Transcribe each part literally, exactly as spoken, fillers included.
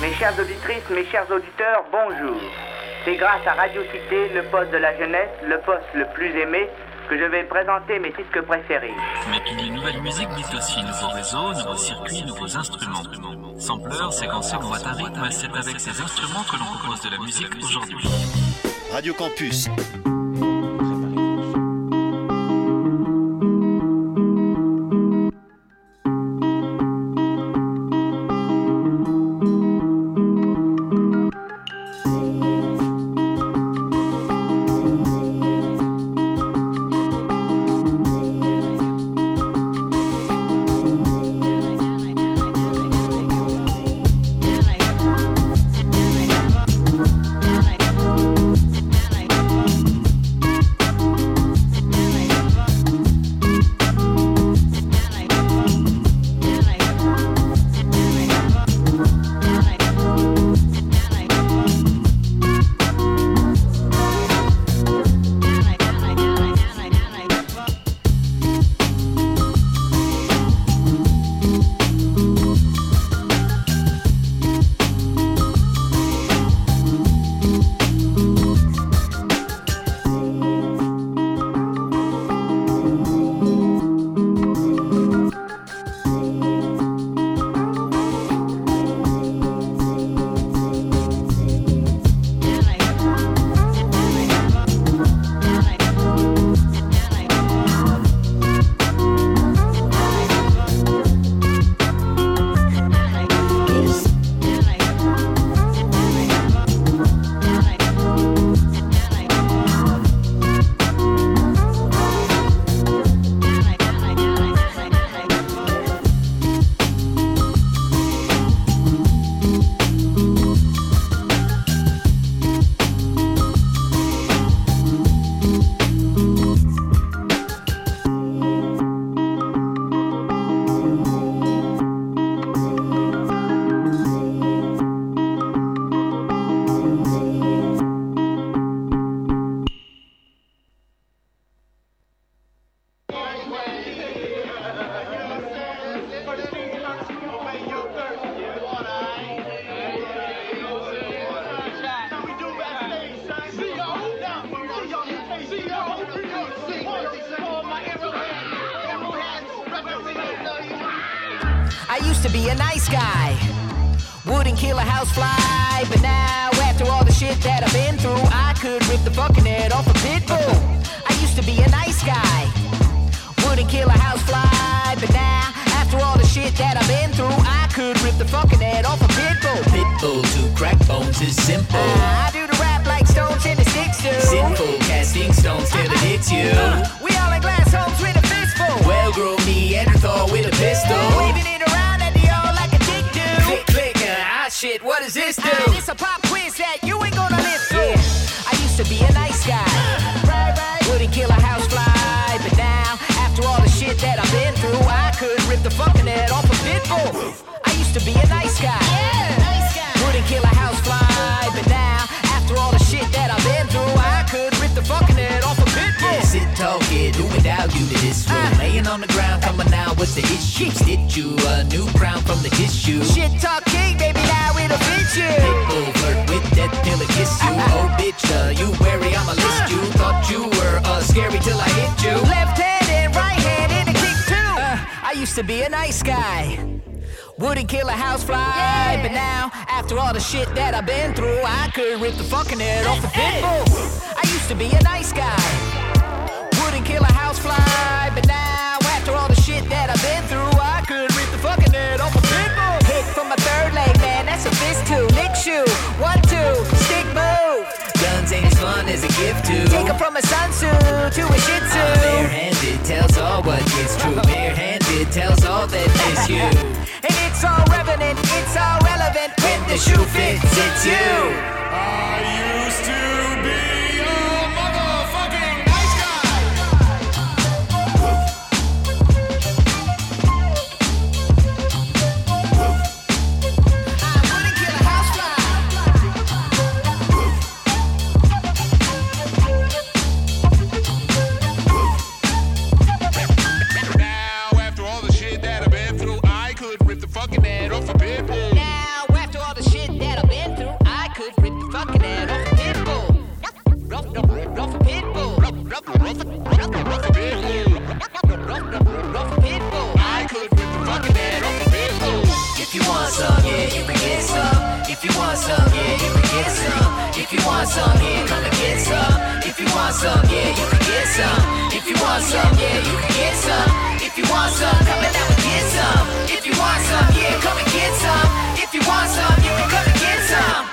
Mes chères auditrices, mes chers auditeurs, bonjour. C'est grâce à Radio Cité, le poste de la jeunesse, le poste le plus aimé, que je vais présenter mes disques préférés. Mais qui dit nouvelle musique dit aussi nouveaux réseaux, nouveaux circuits, nouveaux instruments. Sampler, séquenceur, boîte à rythme, c'est avec ces instruments que l'on compose de la musique aujourd'hui. Radio Campus. I used to be a nice guy, wouldn't kill a housefly, but now after all the shit that I've been through, I could rip the fucking head off a pit bull. I used to be a nice guy, wouldn't kill a housefly, but now after all the shit that I've been through, I could rip the fucking head off a pit bull. Pit bull to crack bones is simple. Uh, I do the rap like stones in the sticks do. Sinful casting stones till it hits you. Uh, we all in glass homes with a fistful. Well grown Neanderthal with a pistol. Waving it around at the all like a dick do. Click click, uh, ah shit, what does this do? Uh, it's a pop quiz that you ain't gonna live through. Yeah. I used to be a nice guy, right, right. Wouldn't kill a housefly, but now after all the shit that I've been through, I could rip the fucking head off a pit bull. I used to be a nice guy, yeah, nice guy. Wouldn't kill a housefly, but now after all the shit that I've been through, I could rip the fucking head off a pit bull. Yeah, sit talking, do without you to this room. Uh, Laying on the ground, coming out with the issue. Stitch you a new crown from the tissue. Shit talk king, baby, now it'll fit you. Pitbull flirt with that pill and kiss you. Uh, oh bitch, uh, you wary, I'ma list you. Thought you were uh, scary till I hit you. Left hand and right hand in a kick too. Uh, I used to be a nice guy, wouldn't kill a housefly, yeah. But now, after all the shit that I've been through, I could rip the fucking head off a pit bull. I used to be a nice guy, wouldn't kill a housefly, but now, after all the shit that I've been through, I could rip the fucking head off a pit bull. Hit from my third leg, man, that's a fist too. Lick shoe, one, two, stick move. Guns ain't as fun as a gift to. Take her from a sun suit to a shih tzu. I'm barehanded, tells all what is true. Barehanded, tells all that is you. And it's all revenant, it's all relevant. When the shoe fits, it's you. I used to be a motherfucking nice guy. I wouldn't kill a housefly. Now, after all the shit that I've been through, I could rip the fucking head off a pit bull. Now, after all the shit want some, yeah, you can get some. If you want some, yeah, come and get some. If you want some, yeah, you can get some. If you want some, yeah, you can get some. If you want some, come and now and get some. If you want some, yeah, come and get some. If you want some, you can come and get some.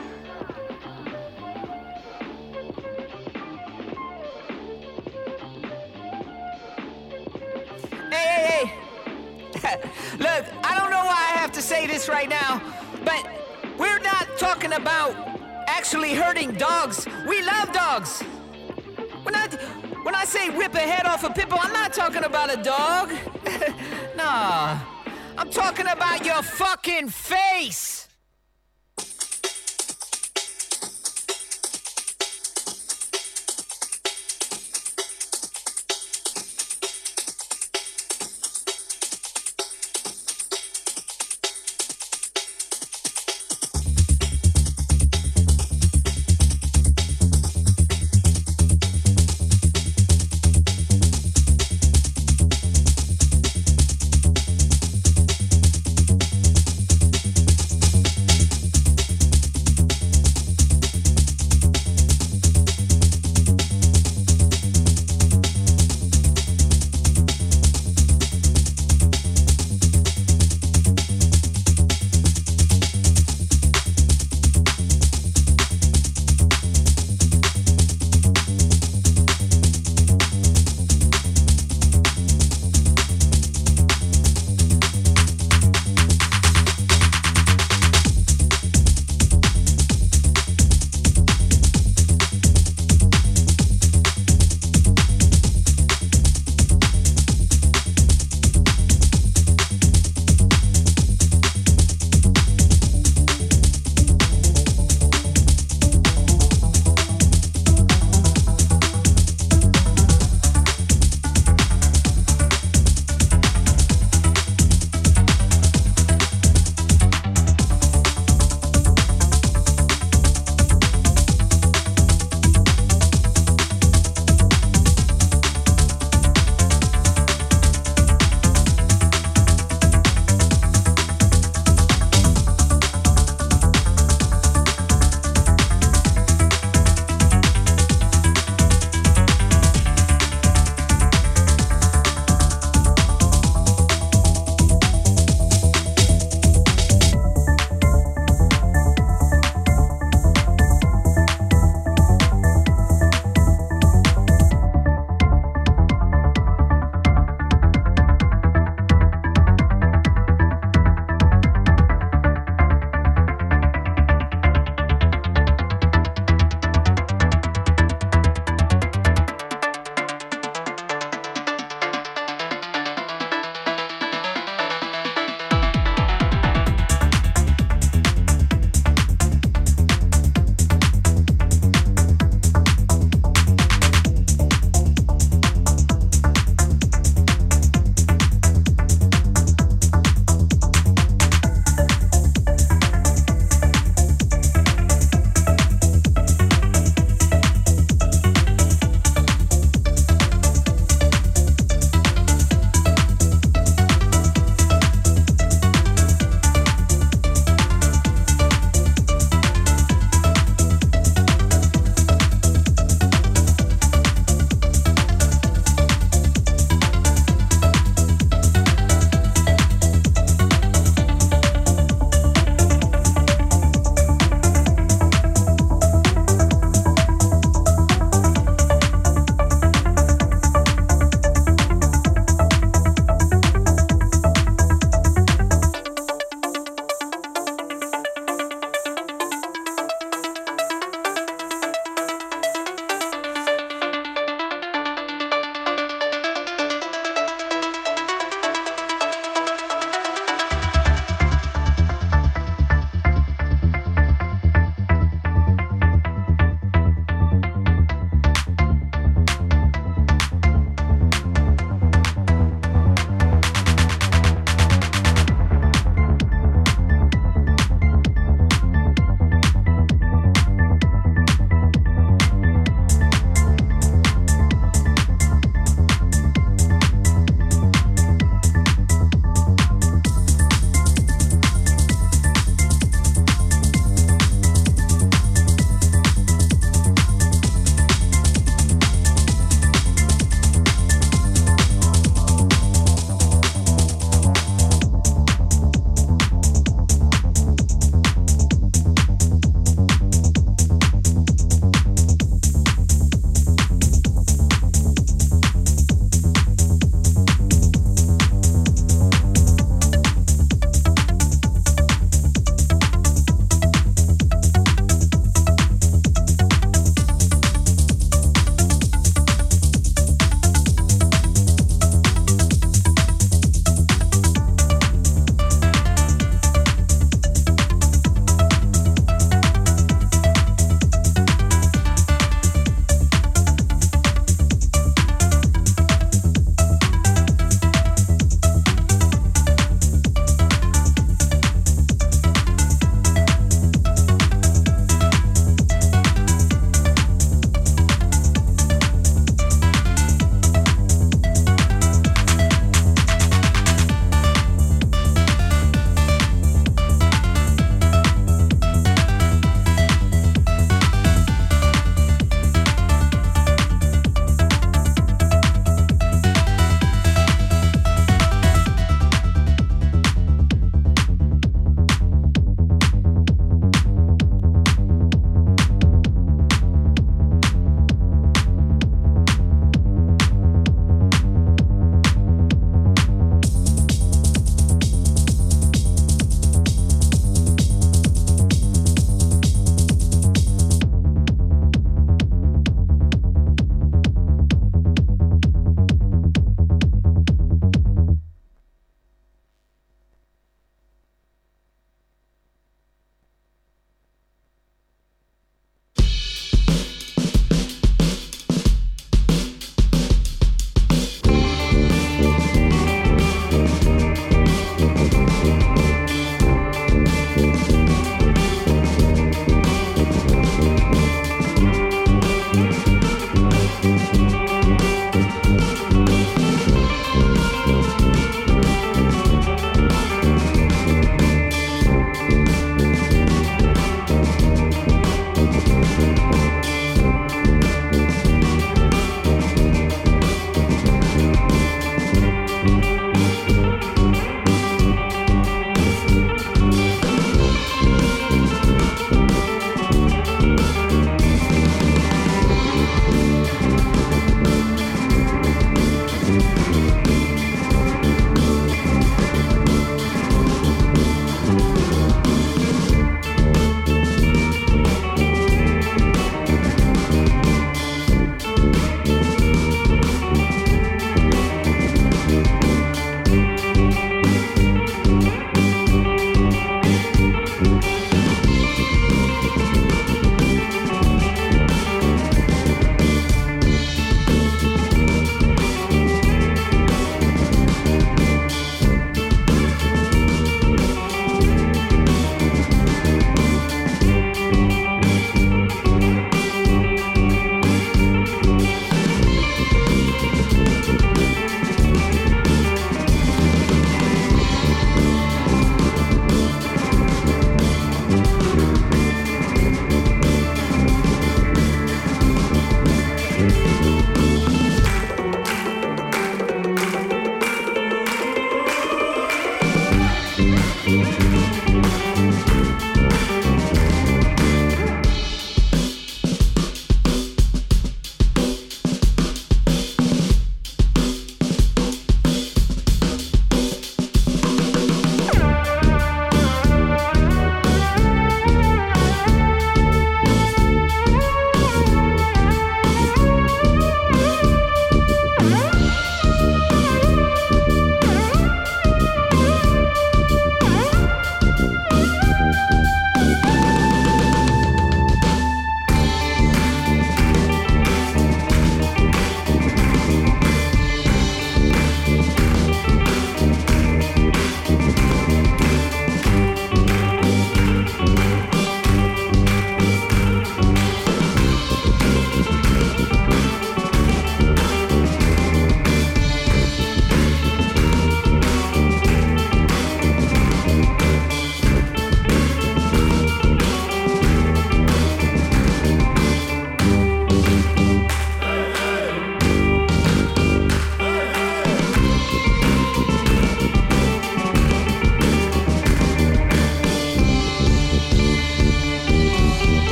Hey, hey, hey. Look, I don't know why I have to say this right now, but we're not talking about actually hurting dogs. We love dogs. When I, when I say rip a head off a pit bull, I'm not talking about a dog. Nah, I'm talking about your fucking face.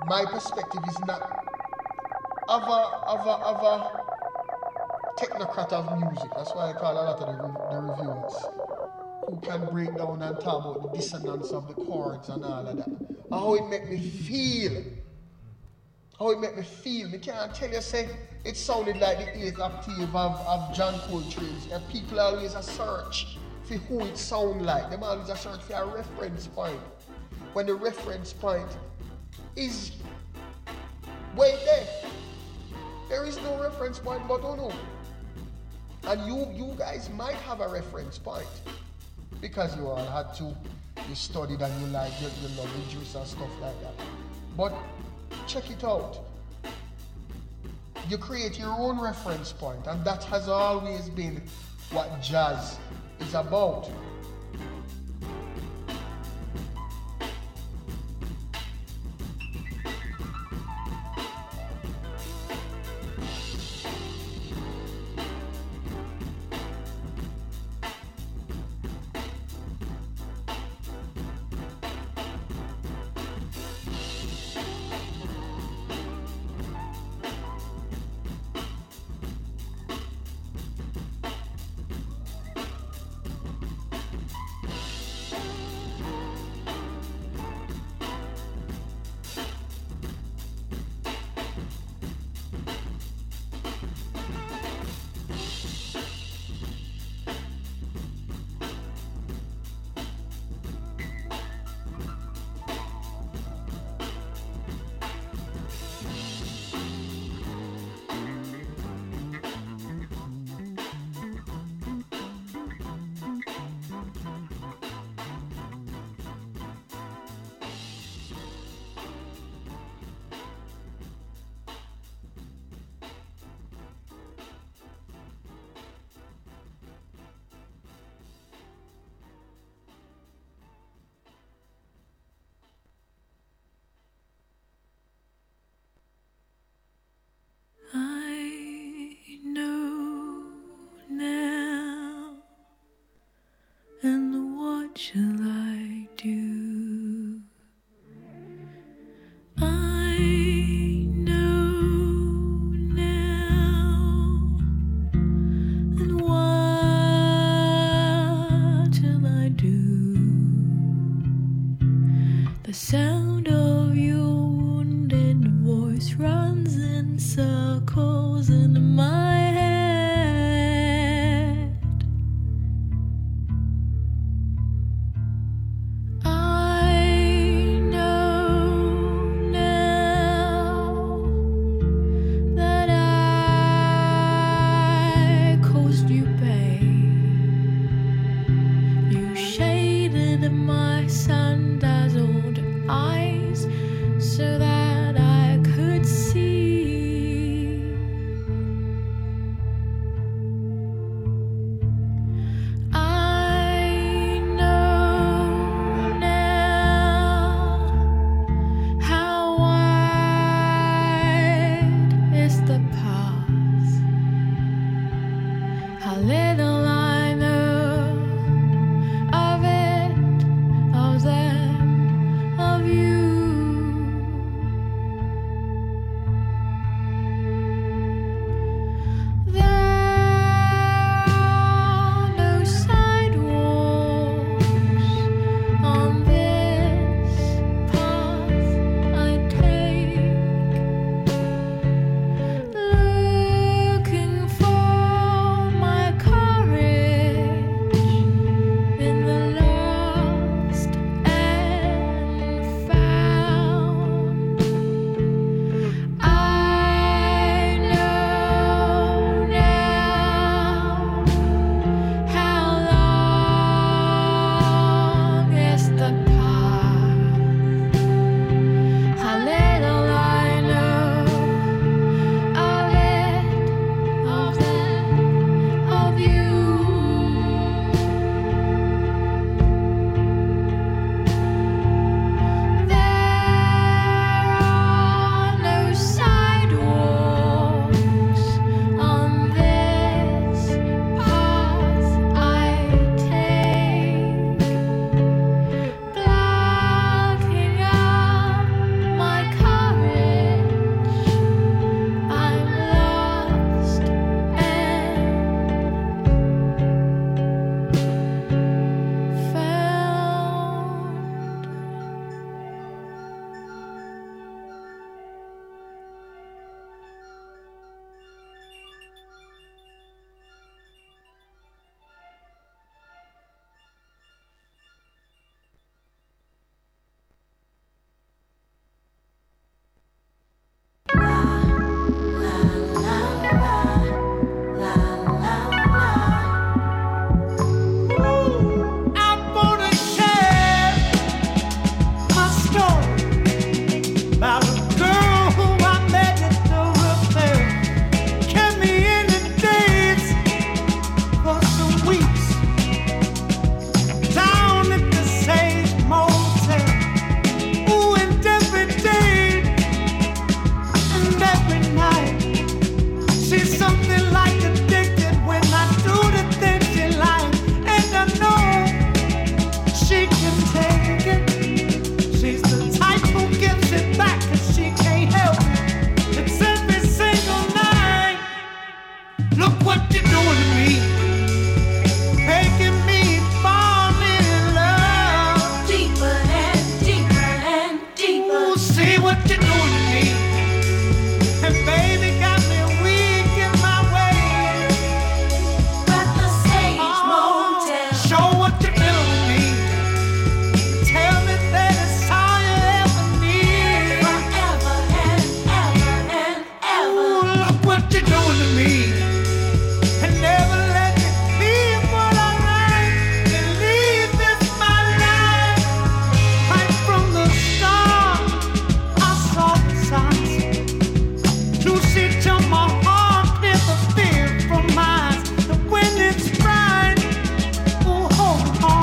my perspective is not of a, of a, of a technocrat of music. That's why I call a lot of the, re- the reviewers who can break down and talk about the dissonance of the chords and all of that. And how it make me feel. How it make me feel. Me can't tell you, say, it sounded like the eighth octave of, of John Coltrane's. And people always a search for who it sound like. Them always a search for a reference point. When the reference point is way there. There is no reference point but oh no. And you you guys might have a reference point because you all had to, you studied and you like, you, you love the juice and stuff like that. But check it out. You create your own reference point, and that has always been what jazz is about. So that I could see Oh,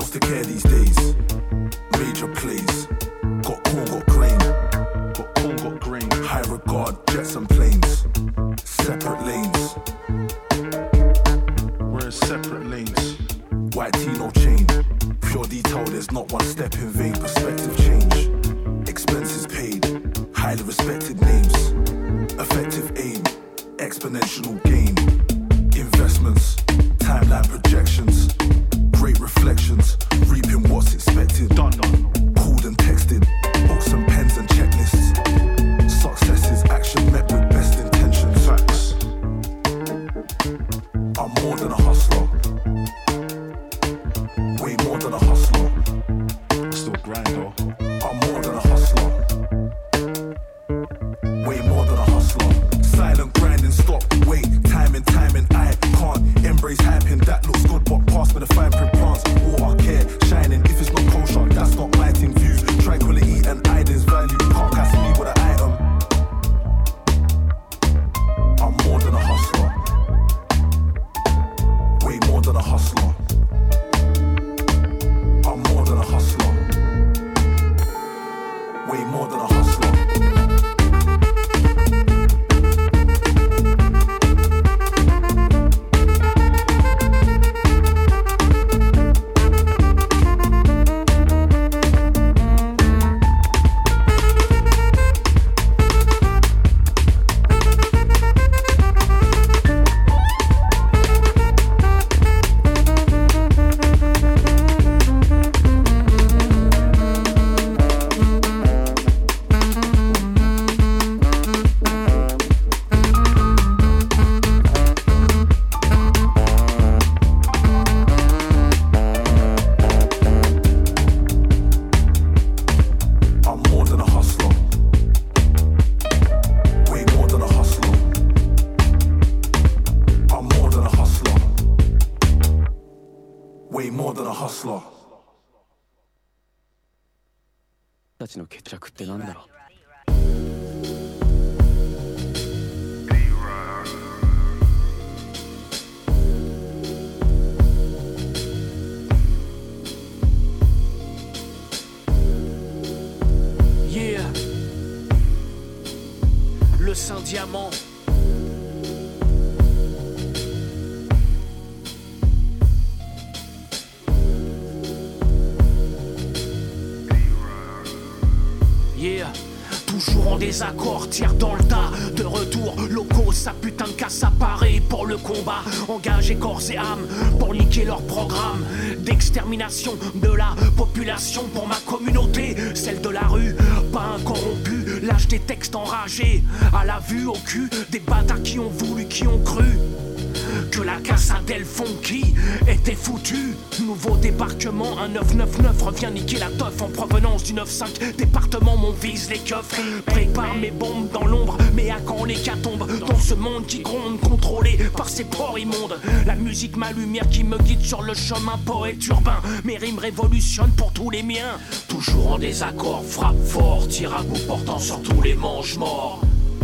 else to care these days. Major plays, got corn, got grain. Got corn, got grain. High regard, jets and planes. Separate lanes. We're in separate lanes. White tee, no chain. Pure detail, there's not one step in vain. Perspective change. Expenses paid. Highly respected names. Effective aim. Exponential gain. Investments. Timeline projections. Great reflections. Reaping what's expected. Done. Called and texted. Books and pens and checklists. Success is action met with best intentions. Facts. I'm more than a hustler. Way more than a hustler. Still grind though. I'm more than a hustler. Way more than a hustler. Silent grinding, stop, wait, timing, timing. I can't embrace hyping. That looks good, but pass me the fine print plants. Water, care, shining. If it's not kosher, that's not my thing. Views, tranquility and ideas value. Can't cast me with an item. I'm more than a hustler. Way more than a hustler. I'm more than a hustler. Way more than a hustler. Way more than a hustler. たちの決着ってなんだろう。 Yeah. Le Saint-Diamant. Yeah. Toujours en désaccord, tire dans le tas. De retour, locaux, sa putain de casse apparaît pour le combat. Engagés corps et âme pour niquer leur programme d'extermination de la population. Pour ma communauté, celle de la rue, pas un corrompu. Lâche des textes enragés, à la vue, au cul. Des bâtards qui ont voulu, qui ont cru que la Casa del Funky était foutue. Nouveau débarquement, un neuf neuf neuf revient niquer la teuf en provenance du neuf cinq. Département, mon vise les keufs. Prépare mes bombes dans l'ombre, mais à quand l'hécatombe dans ce monde qui gronde, contrôlé par ses pores immondes. La musique, ma lumière qui me guide sur le chemin, poète urbain. Mes rimes révolutionnent pour tous les miens. Toujours en désaccord, frappe fort, tire à bout portant sur tous les manches morts.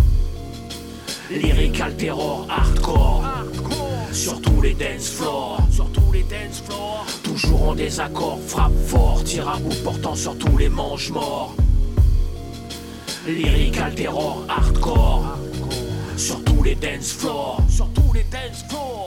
Lyrical terror, hardcore, hardcore. Sur tous les dance floors, sur tous les dance floors. Toujours en désaccord, frappe fort, tire à bout portant sur tous les manches morts. Lyrical terror, hardcore, hardcore. Sur tous les dance floors, sur tous les dance floors.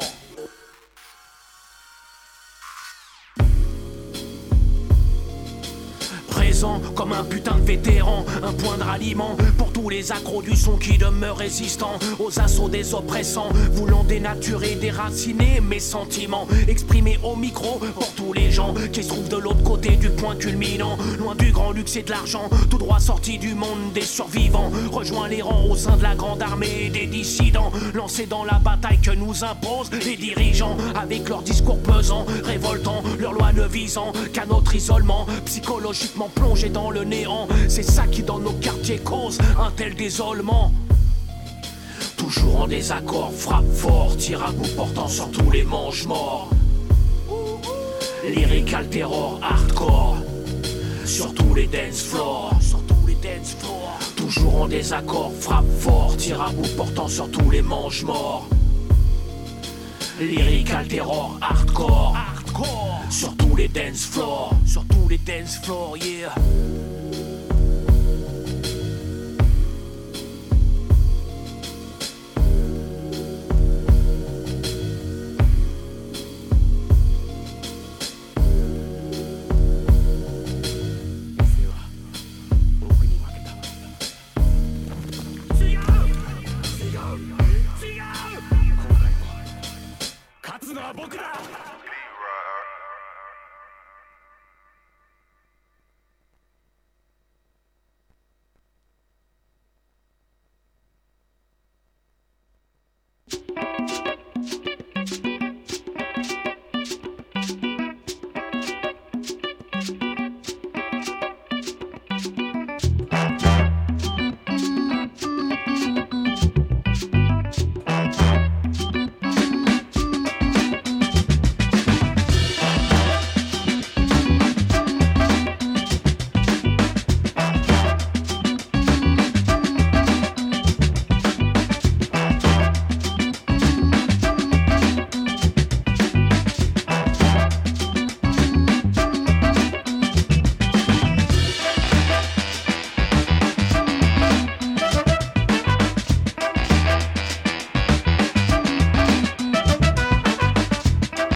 Présent comme un putain de vétéran, un point de ralliement pour tous les accros du son qui demeurent résistants aux assauts des oppressants, voulant dénaturer, déraciner mes sentiments, exprimés au micro pour tous les gens qui se trouvent de l'autre côté du point culminant, loin du grand luxe et de l'argent, tout droit sorti du monde des survivants, rejoint les rangs au sein de la grande armée des dissidents, lancés dans la bataille que nous imposent les dirigeants, avec leurs discours pesants, révoltants, leurs lois ne visant qu'à notre isolement, psychologiquement plongé dans le néant. C'est ça qui dans nos quartiers cause un tel désolement. Toujours en désaccord, frappe fort, tire à bout portant sur tous les manches morts. Lyrical terror, hardcore. Sur tous les dance floors, sur tous les dance floors. Toujours en désaccord, frappe fort, tire à bout portant sur tous les manches morts. Lyrical terror, hardcore, hardcore. Sur tous les les dance floors, sur tous les dance floors, yeah.